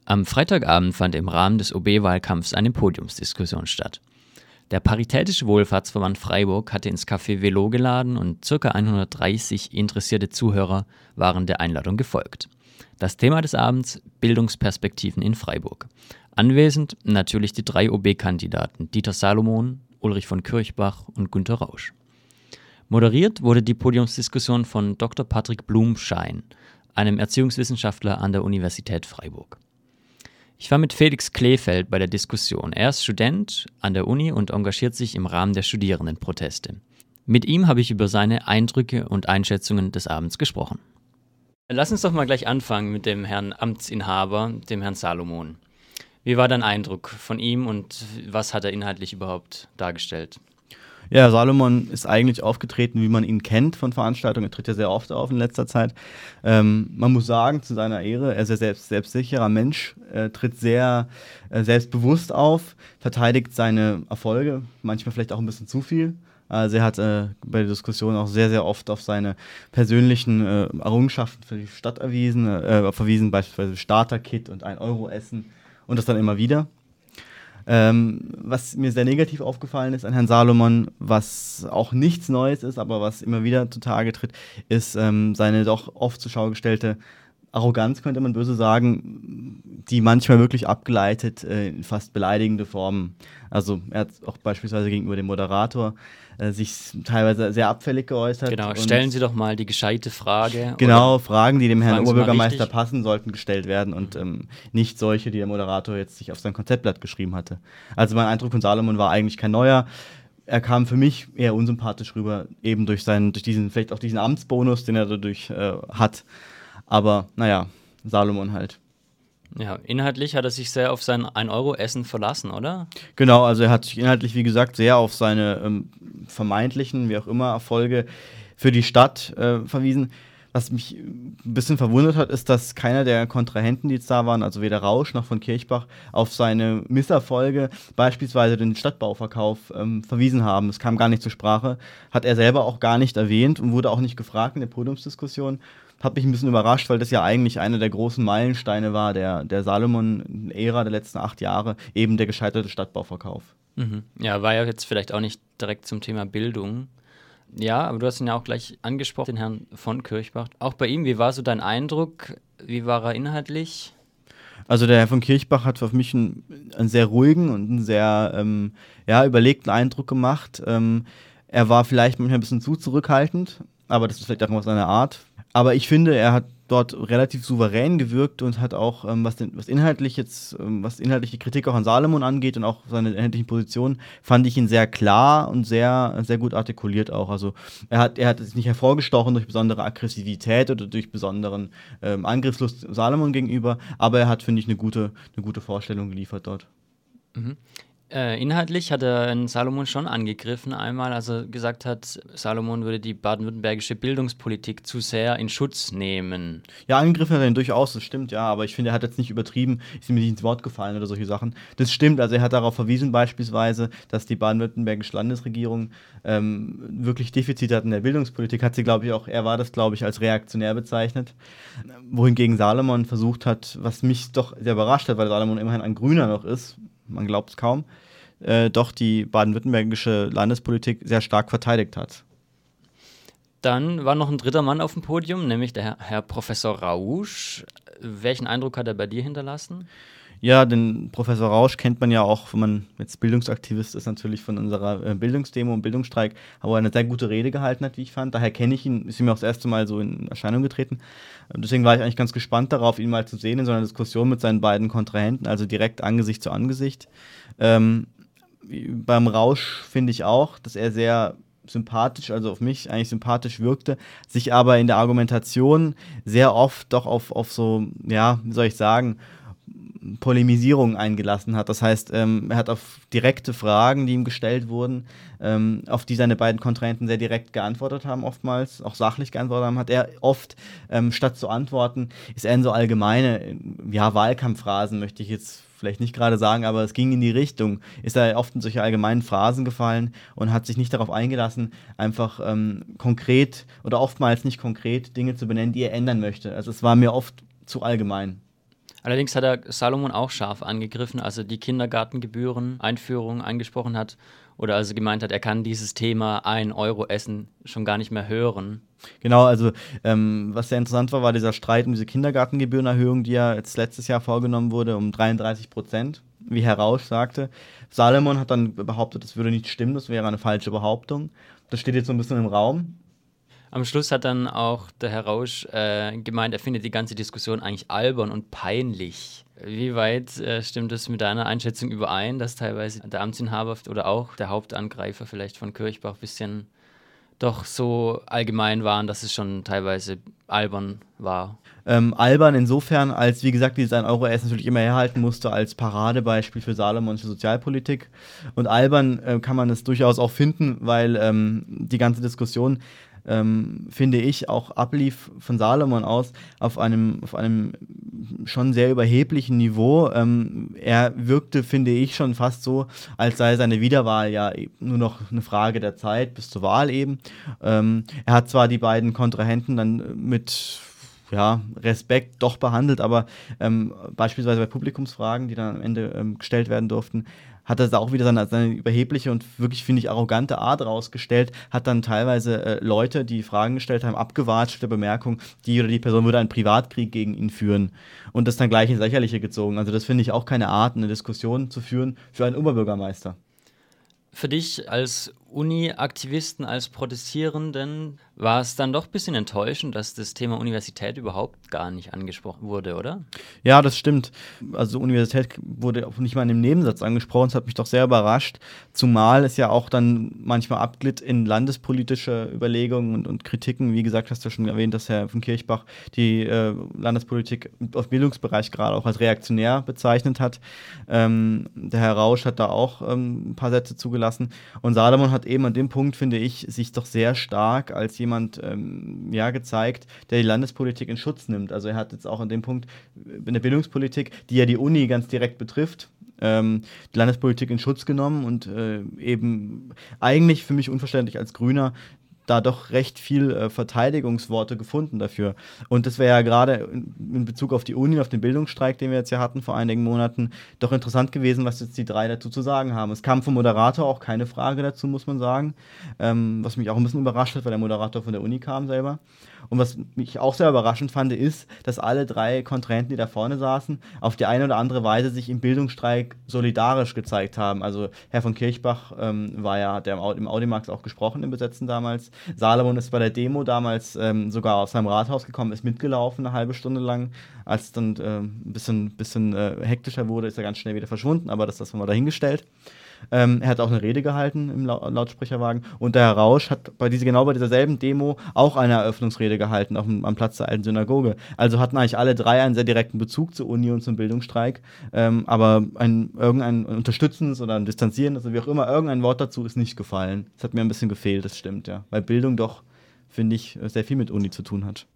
Am Freitagabend fand im Rahmen des OB-Wahlkampfs eine Podiumsdiskussion statt. Der Paritätische Wohlfahrtsverband Freiburg hatte ins Café Velo geladen und ca. 130 interessierte Zuhörer waren der Einladung gefolgt. Das Thema des Abends: Bildungsperspektiven in Freiburg. Anwesend natürlich die 3 OB-Kandidaten Dieter Salomon, Ulrich von Kirchbach und Günter Rausch. Moderiert wurde die Podiumsdiskussion von Dr. Patrick Blumschein, einem Erziehungswissenschaftler an der Universität Freiburg. Ich war mit Felix Kleefeld bei der Diskussion. Er ist Student an der Uni und engagiert sich im Rahmen der Studierendenproteste. Mit ihm habe ich über seine Eindrücke und Einschätzungen des Abends gesprochen. Lass uns doch mal gleich anfangen mit dem Herrn Amtsinhaber, dem Herrn Salomon. Wie war dein Eindruck von ihm und was hat er inhaltlich überhaupt dargestellt? Ja, Salomon ist eigentlich aufgetreten, wie man ihn kennt von Veranstaltungen. Er tritt ja sehr oft auf in letzter Zeit. Man muss sagen, zu seiner Ehre, er ist ein selbstsicherer Mensch, tritt sehr selbstbewusst auf, verteidigt seine Erfolge, manchmal vielleicht auch ein bisschen zu viel. Also er hat bei der Diskussion auch sehr, sehr oft auf seine persönlichen Errungenschaften für die Stadt verwiesen, beispielsweise Starter-Kit und 1-Euro-Essen und das dann immer wieder. Was mir sehr negativ aufgefallen ist an Herrn Salomon, was auch nichts Neues ist, aber was immer wieder zutage tritt, ist seine doch oft zur Schau gestellte Arroganz, könnte man böse sagen, die manchmal wirklich abgeleitet in fast beleidigende Formen. Also er hat auch beispielsweise gegenüber dem Moderator sich teilweise sehr abfällig geäußert. Genau, stellen Sie doch mal die gescheite Frage. Genau, Fragen, die dem Herrn Oberbürgermeister passen, sollten gestellt werden und nicht solche, die der Moderator jetzt sich auf sein Konzeptblatt geschrieben hatte. Also mein Eindruck von Salomon war eigentlich kein neuer. Er kam für mich eher unsympathisch rüber, eben durch diesen, vielleicht auch diesen Amtsbonus, den er dadurch hat. Aber naja, Salomon halt. Ja, inhaltlich hat er sich sehr auf sein 1-Euro-Essen verlassen, oder? Genau, also er hat sich inhaltlich, wie gesagt, sehr auf seine vermeintlichen, wie auch immer, Erfolge für die Stadt verwiesen. Was mich ein bisschen verwundert hat, ist, dass keiner der Kontrahenten, die jetzt da waren, also weder Rausch noch von Kirchbach, auf seine Misserfolge, beispielsweise den Stadtbauverkauf, verwiesen haben. Es kam gar nicht zur Sprache, hat er selber auch gar nicht erwähnt und wurde auch nicht gefragt in der Podiumsdiskussion. Hat mich ein bisschen überrascht, weil das ja eigentlich einer der großen Meilensteine war, der Salomon-Ära der letzten 8 Jahre, eben der gescheiterte Stadtbauverkauf. Mhm. Ja, war ja jetzt vielleicht auch nicht direkt zum Thema Bildung. Ja, aber du hast ihn ja auch gleich angesprochen, den Herrn von Kirchbach. Auch bei ihm, wie war so dein Eindruck? Wie war er inhaltlich? Also der Herr von Kirchbach hat für mich einen sehr ruhigen und einen sehr überlegten Eindruck gemacht. Er war vielleicht manchmal ein bisschen zu zurückhaltend, aber das ist vielleicht auch seine Art. Aber ich finde, er hat dort relativ souverän gewirkt und hat auch, was inhaltliche Kritik auch an Salomon angeht und auch seine inhaltlichen Positionen, fand ich ihn sehr klar und sehr, sehr gut artikuliert auch. Also er hat sich nicht hervorgestochen durch besondere Aggressivität oder durch besonderen Angriffslust Salomon gegenüber, aber er hat, finde ich, eine gute Vorstellung geliefert dort. Mhm. Inhaltlich hat er Salomon schon angegriffen einmal, als er gesagt hat, Salomon würde die baden-württembergische Bildungspolitik zu sehr in Schutz nehmen. Ja, angegriffen hat er ihn durchaus, das stimmt, ja, aber ich finde, er hat jetzt nicht übertrieben, ist ihm nicht ins Wort gefallen oder solche Sachen. Das stimmt, also er hat darauf verwiesen beispielsweise, dass die baden-württembergische Landesregierung wirklich Defizite hat in der Bildungspolitik, hat sie, glaube ich, auch, er war das, glaube ich, als reaktionär bezeichnet, wohingegen Salomon versucht hat, was mich doch sehr überrascht hat, weil Salomon immerhin ein Grüner noch ist, man glaubt es kaum, doch die baden-württembergische Landespolitik sehr stark verteidigt hat. Dann war noch ein dritter Mann auf dem Podium, nämlich der Herr Professor Rausch. Welchen Eindruck hat er bei dir hinterlassen? Ja, den Professor Rausch kennt man ja auch, wenn man jetzt Bildungsaktivist ist, natürlich von unserer Bildungsdemo und Bildungsstreik, wo er eine sehr gute Rede gehalten hat, wie ich fand. Daher kenne ich ihn, ist ihm auch das erste Mal so in Erscheinung getreten. Deswegen war ich eigentlich ganz gespannt darauf, ihn mal zu sehen in so einer Diskussion mit seinen beiden Kontrahenten, also direkt Angesicht zu Angesicht. Beim Rausch finde ich auch, dass er sehr sympathisch, also auf mich eigentlich sympathisch wirkte, sich aber in der Argumentation sehr oft doch auf so, ja, wie soll ich sagen, Polemisierung eingelassen hat. Das heißt, er hat auf direkte Fragen, die ihm gestellt wurden, auf die seine beiden Kontrahenten sehr direkt geantwortet haben, oftmals, auch sachlich geantwortet haben, hat er oft, statt zu antworten, ist er in so allgemeine, Wahlkampfphrasen, möchte ich jetzt vielleicht nicht gerade sagen, aber es ging in die Richtung, ist er oft in solche allgemeinen Phrasen gefallen und hat sich nicht darauf eingelassen, einfach konkret oder oftmals nicht konkret Dinge zu benennen, die er ändern möchte. Also es war mir oft zu allgemein. Allerdings hat er Salomon auch scharf angegriffen, als er die Kindergartengebühren-Einführung angesprochen hat oder als er gemeint hat, er kann dieses Thema 1 Euro Essen schon gar nicht mehr hören. Genau, also was sehr interessant war dieser Streit um diese Kindergartengebührenerhöhung, die ja jetzt letztes Jahr vorgenommen wurde, um 33%, wie Herr Rausch sagte. Salomon hat dann behauptet, das würde nicht stimmen, das wäre eine falsche Behauptung. Das steht jetzt so ein bisschen im Raum. Am Schluss hat dann auch der Herr Rausch gemeint, er findet die ganze Diskussion eigentlich albern und peinlich. Wie weit stimmt es mit deiner Einschätzung überein, dass teilweise der Amtsinhaber oder auch der Hauptangreifer vielleicht von Kirchbach ein bisschen doch so allgemein waren, dass es schon teilweise albern war? Albern insofern, als, wie gesagt, dieses 1 Euro Essen natürlich immer herhalten musste als Paradebeispiel für Salomonische Sozialpolitik. Und albern kann man es durchaus auch finden, weil die ganze Diskussion, finde ich, auch ablief von Salomon aus auf einem schon sehr überheblichen Niveau. Er wirkte, finde ich, schon fast so, als sei seine Wiederwahl ja nur noch eine Frage der Zeit bis zur Wahl eben. Er hat zwar die beiden Kontrahenten dann mit Respekt doch behandelt, aber beispielsweise bei Publikumsfragen, die dann am Ende gestellt werden durften, hat er auch wieder seine überhebliche und wirklich, finde ich, arrogante Art rausgestellt, hat dann teilweise Leute, die Fragen gestellt haben, abgewatscht mit der Bemerkung, die oder die Person würde einen Privatkrieg gegen ihn führen und das dann gleich ins Lächerliche gezogen. Also das finde ich auch keine Art, eine Diskussion zu führen für einen Oberbürgermeister. Für dich als Uni-Aktivisten, als Protestierenden war es dann doch ein bisschen enttäuschend, dass das Thema Universität überhaupt gar nicht angesprochen wurde, oder? Ja, das stimmt. Also Universität wurde auch nicht mal in dem Nebensatz angesprochen. Das hat mich doch sehr überrascht. Zumal es ja auch dann manchmal abglitt in landespolitische Überlegungen und Kritiken. Wie gesagt, hast du ja schon erwähnt, dass Herr von Kirchbach die Landespolitik auf Bildungsbereich gerade auch als reaktionär bezeichnet hat. Der Herr Rausch hat da auch ein paar Sätze zugelassen. Und Salomon hat eben an dem Punkt, finde ich, sich doch sehr stark als jemand gezeigt, der die Landespolitik in Schutz nimmt. Also er hat jetzt auch an dem Punkt in der Bildungspolitik, die ja die Uni ganz direkt betrifft, die Landespolitik in Schutz genommen und eben eigentlich für mich unverständlich als Grüner da doch recht viel Verteidigungsworte gefunden dafür. Und das wäre ja gerade in Bezug auf die Uni, auf den Bildungsstreik, den wir jetzt ja hatten vor einigen Monaten, doch interessant gewesen, was jetzt die drei dazu zu sagen haben. Es kam vom Moderator auch keine Frage dazu, muss man sagen, was mich auch ein bisschen überrascht hat, weil der Moderator von der Uni kam selber. Und was mich auch sehr überraschend fand, ist, dass alle drei Kontrahenten, die da vorne saßen, auf die eine oder andere Weise sich im Bildungsstreik solidarisch gezeigt haben. Also Herr von Kirchbach hat ja im Audimax auch gesprochen, im Besetzen damals. Salomon ist bei der Demo damals sogar aus seinem Rathaus gekommen, ist mitgelaufen eine halbe Stunde lang. Als es dann ein bisschen hektischer wurde, ist er ganz schnell wieder verschwunden, aber das mal dahingestellt. Er hat auch eine Rede gehalten im Lautsprecherwagen und der Herr Rausch hat genau bei dieser selben Demo auch eine Eröffnungsrede gehalten am Platz der alten Synagoge. Also hatten eigentlich alle drei einen sehr direkten Bezug zur Uni und zum Bildungsstreik, aber irgendein unterstützendes oder ein distanzierendes oder wie auch immer, irgendein Wort dazu ist nicht gefallen. Das hat mir ein bisschen gefehlt, das stimmt, ja. Weil Bildung doch, finde ich, sehr viel mit Uni zu tun hat.